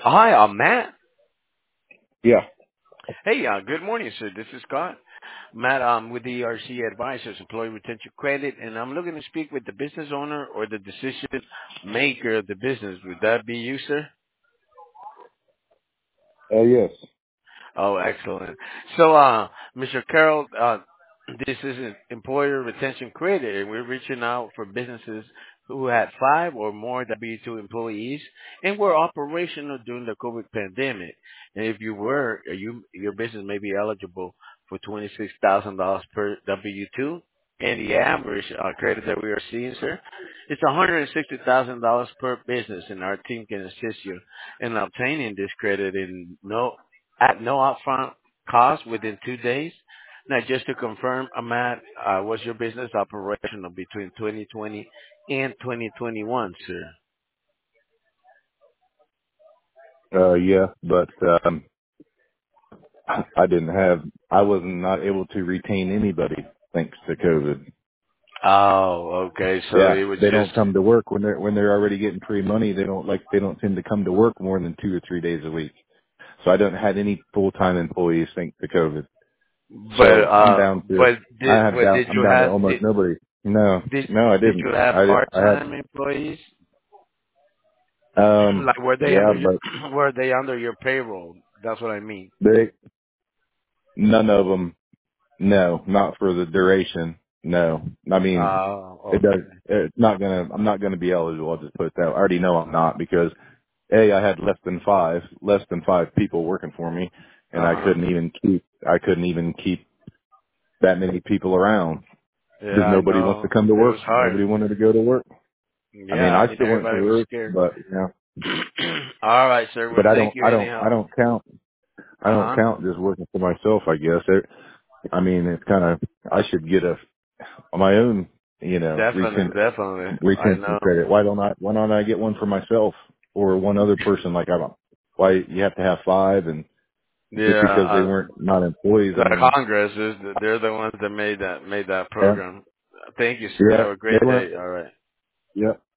Hi, Matt. Yeah. Hey, good morning, sir. This is Scott. Matt, with the ERC Advisors, Employee Retention Credit, and I'm looking to speak with the business owner or the decision maker of the business. Would that be you, sir? Yes. Oh, excellent. So, Mr. Carroll, this is an employer retention credit, and we're reaching out for businesses who had 5 or more W-2 employees and were operational during the COVID pandemic. And if you were, your business may be eligible for $26,000 per W-2. And the average credit that we are seeing, sir, it's $160,000 per business, and our team can assist you in obtaining this credit at no upfront cost within 2 days. Now, just to confirm, Ahmad, was your business operational between 2020 and 2021, sir? Yeah, but I was not able to retain anybody thanks to COVID. Oh, okay. So Yeah, it was they just, don't come to work when they're already getting free money. They don't tend to come to work more than 2 or 3 days a week. So I don't had any full-time employees thanks to COVID. So did I'm you down to have almost nobody. No, did no, I did didn't. you have I had, part-time employees? Like yeah, but were they under your payroll? That's what I mean. none of them. No, not for the duration. No, I mean, Oh, it does. okay. It's not gonna. I'm not gonna be eligible. I'll just put it that. I already know I'm not because I had less than five people working for me, and I Uh-huh. couldn't even keep that many people around Yeah, because I nobody wants to know. come to It was work. hard. Nobody wanted to go to work. I mean, Yeah, I I mean still went to everybody was work, scared. but All right, sir. Well, but thank you anyhow. I Uh don't huh. count just working for myself. I guess. I mean, it's kind of. I should get my own, Definitely, definitely. I retention know. credit. Why don't I get one for myself or one other person? Like I don't. Why you have to have five, and just Yeah, because they weren't not employees, I the mean, Congress they're the ones that made that yeah, program. Thank you, sir. yeah, Have a they great weren't. day. All right. Yeah,